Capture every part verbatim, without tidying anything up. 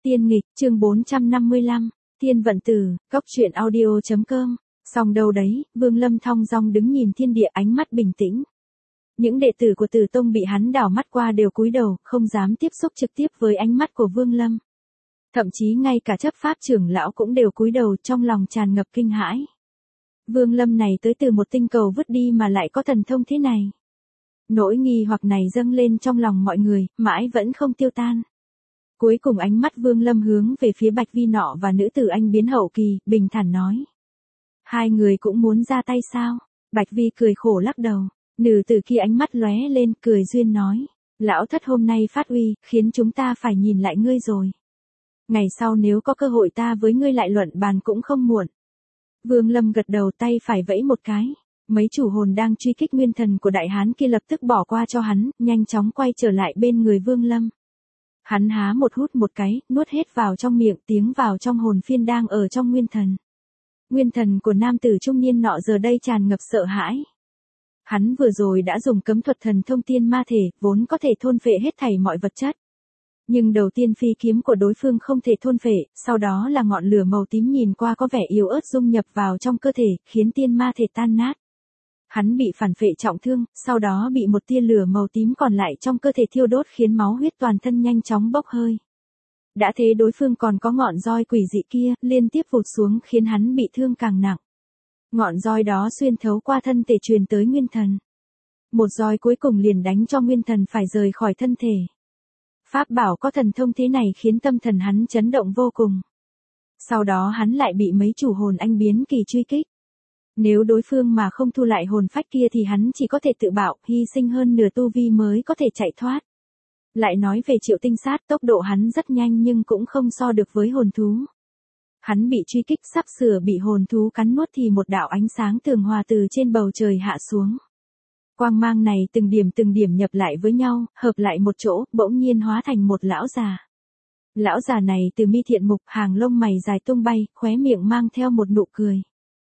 Tiên nghịch, chương bốn trăm năm mươi lăm, Thiên vận tử, cốc truyện audio chấm com. Xong đâu đấy, Vương Lâm thong dong đứng nhìn thiên địa, ánh mắt bình tĩnh. Những đệ tử của Tử Tông bị hắn đảo mắt qua đều cúi đầu, không dám tiếp xúc trực tiếp với ánh mắt của Vương Lâm. Thậm chí ngay cả chấp pháp trưởng lão cũng đều cúi đầu, trong lòng tràn ngập kinh hãi. Vương Lâm này tới từ một tinh cầu vứt đi mà lại có thần thông thế này. Nỗi nghi hoặc này dâng lên trong lòng mọi người, mãi vẫn không tiêu tan. Cuối cùng ánh mắt Vương Lâm hướng về phía Bạch Vi nọ và nữ tử anh biến hậu kỳ, bình thản nói. Hai người cũng muốn ra tay sao? Bạch Vi cười khổ lắc đầu. Nữ tử kia ánh mắt lóe lên, cười duyên nói. Lão thất hôm nay phát uy, khiến chúng ta phải nhìn lại ngươi rồi. Ngày sau nếu có cơ hội ta với ngươi lại luận bàn cũng không muộn. Vương Lâm gật đầu, tay phải vẫy một cái. Mấy chủ hồn đang truy kích nguyên thần của đại hán kia lập tức bỏ qua cho hắn, nhanh chóng quay trở lại bên người Vương Lâm. Hắn há một hút một cái, nuốt hết vào trong miệng, tiếng vào trong hồn phiên đang ở trong nguyên thần. Nguyên thần của nam tử trung niên nọ giờ đây tràn ngập sợ hãi. Hắn vừa rồi đã dùng cấm thuật thần thông tiên ma thể, vốn có thể thôn phệ hết thảy mọi vật chất. Nhưng đầu tiên phi kiếm của đối phương không thể thôn phệ, sau đó là ngọn lửa màu tím nhìn qua có vẻ yếu ớt dung nhập vào trong cơ thể, khiến tiên ma thể tan nát. Hắn bị phản phệ trọng thương, sau đó bị một tia lửa màu tím còn lại trong cơ thể thiêu đốt khiến máu huyết toàn thân nhanh chóng bốc hơi. Đã thế đối phương còn có ngọn roi quỷ dị kia, liên tiếp vụt xuống khiến hắn bị thương càng nặng. Ngọn roi đó xuyên thấu qua thân thể truyền tới nguyên thần. Một roi cuối cùng liền đánh cho nguyên thần phải rời khỏi thân thể. Pháp bảo có thần thông thế này khiến tâm thần hắn chấn động vô cùng. Sau đó hắn lại bị mấy chủ hồn anh biến kỳ truy kích. Nếu đối phương mà không thu lại hồn phách kia thì hắn chỉ có thể tự bạo, hy sinh hơn nửa tu vi mới có thể chạy thoát. Lại nói về Triệu Tinh Sát, tốc độ hắn rất nhanh nhưng cũng không so được với hồn thú. Hắn bị truy kích sắp sửa bị hồn thú cắn nuốt thì một đạo ánh sáng tường hòa từ trên bầu trời hạ xuống. Quang mang này từng điểm từng điểm nhập lại với nhau, hợp lại một chỗ, bỗng nhiên hóa thành một lão già. Lão già này từ mi thiện mục, hàng lông mày dài tung bay, khóe miệng mang theo một nụ cười.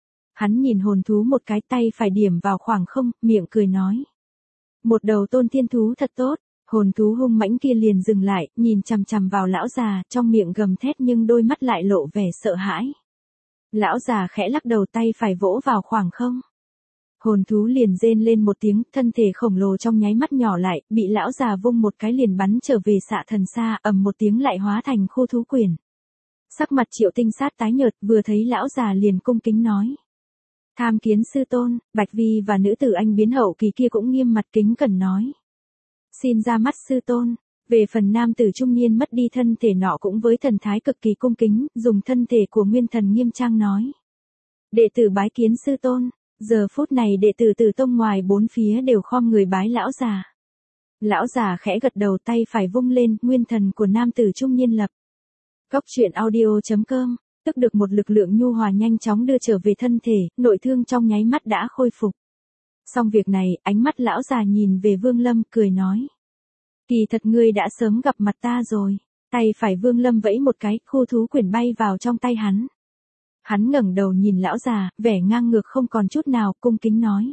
Hắn nhìn hồn thú một cái, tay phải điểm vào khoảng không, miệng cười nói. Một đầu tôn thiên thú thật tốt. Hồn thú hung mãnh kia liền dừng lại, nhìn chằm chằm vào lão già, trong miệng gầm thét nhưng đôi mắt lại lộ vẻ sợ hãi. Lão già khẽ lắc đầu, tay phải vỗ vào khoảng không. Hồn thú liền rên lên một tiếng, thân thể khổng lồ trong nháy mắt nhỏ lại, bị lão già vung một cái liền bắn trở về xạ thần xa, ầm một tiếng lại hóa thành khô thú quyển. Sắc mặt Triệu Tinh Sát tái nhợt, vừa thấy lão già liền cung kính nói. Tham kiến sư tôn. Bạch Vi và nữ tử anh biến hậu kỳ kia cũng nghiêm mặt kính cẩn nói. Xin ra mắt sư tôn. Về phần nam tử trung niên mất đi thân thể nọ cũng với thần thái cực kỳ cung kính, dùng thân thể của nguyên thần nghiêm trang nói. Đệ tử bái kiến sư tôn. Giờ phút này đệ tử Tử Tông ngoài bốn phía đều khom người bái lão già. Lão già khẽ gật đầu, tay phải vung lên, nguyên thần của nam tử trung niên lập. Cốc truyện audio chấm com, tức được một lực lượng nhu hòa nhanh chóng đưa trở về thân thể, nội thương trong nháy mắt đã khôi phục. Xong việc này, ánh mắt lão già nhìn về Vương Lâm, cười nói. Kỳ thật ngươi đã sớm gặp mặt ta rồi. Tay phải Vương Lâm vẫy một cái, khô thú quyển bay vào trong tay hắn. Hắn ngẩng đầu nhìn lão già, vẻ ngang ngược không còn chút nào, cung kính nói.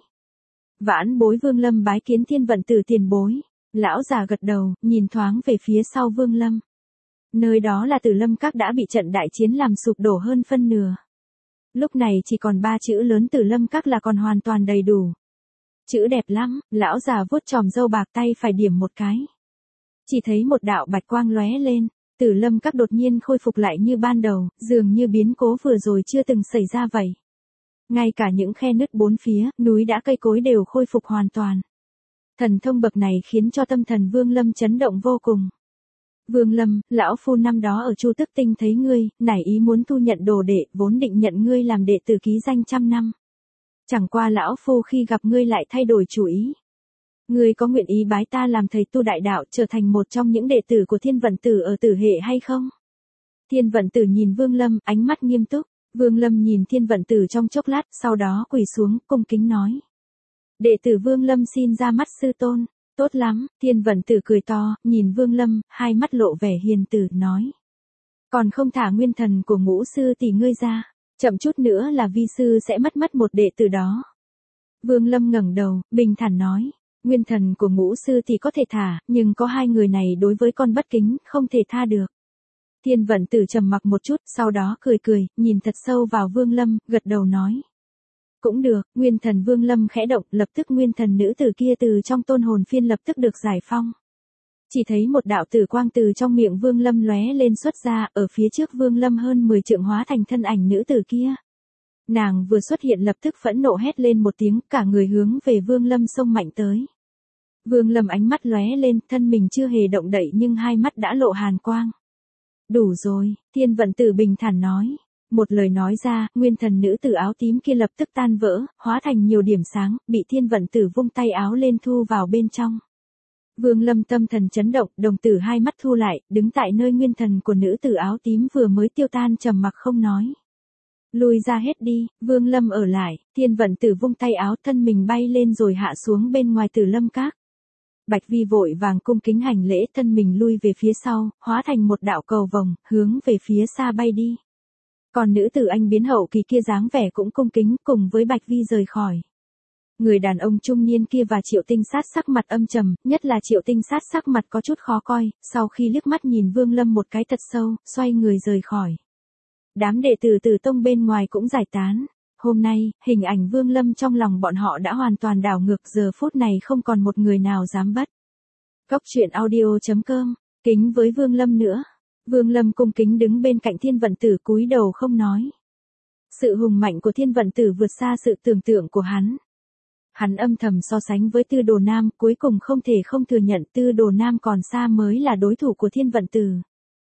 Vãn bối Vương Lâm bái kiến Thiên vận tử tiền bối. Lão già gật đầu, nhìn thoáng về phía sau Vương Lâm. Nơi đó là Tử Lâm Các đã bị trận đại chiến làm sụp đổ hơn phân nửa. Lúc này chỉ còn ba chữ lớn Tử Lâm Các là còn hoàn toàn đầy đủ. Chữ đẹp lắm, lão già vuốt chòm râu bạc, tay phải điểm một cái. Chỉ thấy một đạo bạch quang lóe lên, Tử Lâm Các đột nhiên khôi phục lại như ban đầu, dường như biến cố vừa rồi chưa từng xảy ra vậy. Ngay cả những khe nứt bốn phía, núi đá cây cối đều khôi phục hoàn toàn. Thần thông bậc này khiến cho tâm thần Vương Lâm chấn động vô cùng. Vương Lâm, lão phu năm đó ở Chu Tức Tinh thấy ngươi, nảy ý muốn thu nhận đồ đệ, vốn định nhận ngươi làm đệ tử ký danh trăm năm. Chẳng qua lão phu khi gặp ngươi lại thay đổi chủ ý. Ngươi có nguyện ý bái ta làm thầy tu đại đạo, trở thành một trong những đệ tử của Thiên vận tử ở Tử Hệ hay không? Thiên vận tử nhìn Vương Lâm, ánh mắt nghiêm túc. Vương Lâm nhìn Thiên vận tử trong chốc lát, sau đó quỳ xuống, cung kính nói. Đệ tử Vương Lâm xin ra mắt sư tôn. Tốt lắm. Thiên vận tử cười to, nhìn Vương Lâm, hai mắt lộ vẻ hiền tử, nói. Còn không thả nguyên thần của ngũ sư tỷ ngươi ra. Chậm chút nữa là vi sư sẽ mất mất một đệ tử đó. Vương Lâm ngẩng đầu, bình thản nói. Nguyên thần của ngũ sư thì có thể thả, nhưng có hai người này đối với con bất kính, không thể tha được. Thiên vận tử trầm mặc một chút, sau đó cười cười, nhìn thật sâu vào Vương Lâm, gật đầu nói. Cũng được, nguyên thần Vương Lâm khẽ động, lập tức nguyên thần nữ tử kia từ trong tôn hồn phiên lập tức được giải phong. Chỉ thấy một đạo tử quang từ trong miệng Vương Lâm lóe lên xuất ra, ở phía trước Vương Lâm hơn mười trượng hóa thành thân ảnh nữ tử kia. Nàng vừa xuất hiện lập tức phẫn nộ hét lên một tiếng, cả người hướng về Vương Lâm xông mạnh tới. Vương Lâm ánh mắt lóe lên, thân mình chưa hề động đậy nhưng hai mắt đã lộ hàn quang. Đủ rồi, Thiên vận tử bình thản nói. Một lời nói ra, nguyên thần nữ tử áo tím kia lập tức tan vỡ, hóa thành nhiều điểm sáng, bị Thiên vận tử vung tay áo lên thu vào bên trong. Vương Lâm tâm thần chấn động, đồng tử hai mắt thu lại, đứng tại nơi nguyên thần của nữ tử áo tím vừa mới tiêu tan trầm mặc không nói. Lùi ra hết đi, Vương Lâm ở lại, Thiên vận tử vung tay áo thân mình bay lên rồi hạ xuống bên ngoài Tử Lâm Các. Bạch Vi vội vàng cung kính hành lễ thân mình lui về phía sau, hóa thành một đạo cầu vồng, hướng về phía xa bay đi. Còn nữ tử anh biến hậu kỳ kia dáng vẻ cũng cung kính cùng với Bạch Vi rời khỏi. Người đàn ông trung niên kia và Triệu Tinh Sát sắc mặt âm trầm, nhất là Triệu Tinh Sát sắc mặt có chút khó coi, sau khi liếc mắt nhìn Vương Lâm một cái thật sâu, xoay người rời khỏi. Đám đệ tử Tử Tông bên ngoài cũng giải tán. Hôm nay, hình ảnh Vương Lâm trong lòng bọn họ đã hoàn toàn đảo ngược, giờ phút này không còn một người nào dám bắt. Cốc truyện audio chấm com, kính với Vương Lâm nữa. Vương Lâm cung kính đứng bên cạnh Thiên vận tử cúi đầu không nói. Sự hùng mạnh của Thiên vận tử vượt xa sự tưởng tượng của hắn. Hắn âm thầm so sánh với Tư Đồ Nam, cuối cùng không thể không thừa nhận Tư Đồ Nam còn xa mới là đối thủ của Thiên vận tử.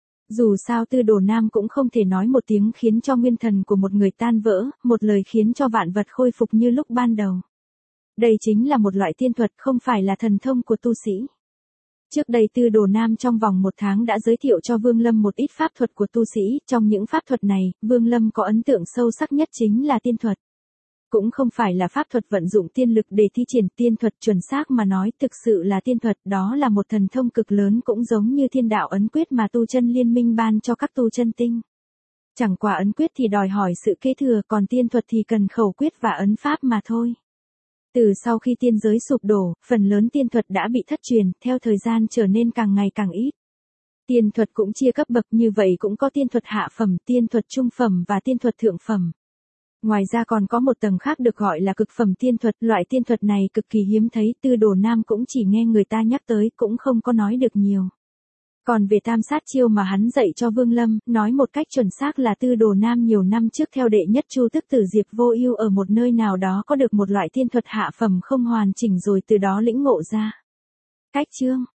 Dù sao Tư Đồ Nam cũng không thể nói một tiếng khiến cho nguyên thần của một người tan vỡ, một lời khiến cho vạn vật khôi phục như lúc ban đầu. Đây chính là một loại tiên thuật, không phải là thần thông của tu sĩ. Trước đây Tư Đồ Nam trong vòng một tháng đã giới thiệu cho Vương Lâm một ít pháp thuật của tu sĩ, trong những pháp thuật này, Vương Lâm có ấn tượng sâu sắc nhất chính là tiên thuật. Cũng không phải là pháp thuật vận dụng tiên lực để thi triển tiên thuật chuẩn xác mà nói thực sự là tiên thuật, đó là một thần thông cực lớn cũng giống như thiên đạo ấn quyết mà tu chân liên minh ban cho các tu chân tinh. Chẳng qua ấn quyết thì đòi hỏi sự kế thừa, còn tiên thuật thì cần khẩu quyết và ấn pháp mà thôi. Từ sau khi tiên giới sụp đổ, phần lớn tiên thuật đã bị thất truyền, theo thời gian trở nên càng ngày càng ít. Tiên thuật cũng chia cấp bậc, như vậy cũng có tiên thuật hạ phẩm, tiên thuật trung phẩm và tiên thuật thượng phẩm. Ngoài ra còn có một tầng khác được gọi là cực phẩm tiên thuật, loại tiên thuật này cực kỳ hiếm thấy, Tư Đồ Nam cũng chỉ nghe người ta nhắc tới, cũng không có nói được nhiều. Còn về tam sát chiêu mà hắn dạy cho Vương Lâm, nói một cách chuẩn xác là Tư Đồ Nam nhiều năm trước theo đệ nhất Chu tức tử Diệp Vô Ưu ở một nơi nào đó có được một loại tiên thuật hạ phẩm không hoàn chỉnh rồi từ đó lĩnh ngộ ra. Cách chương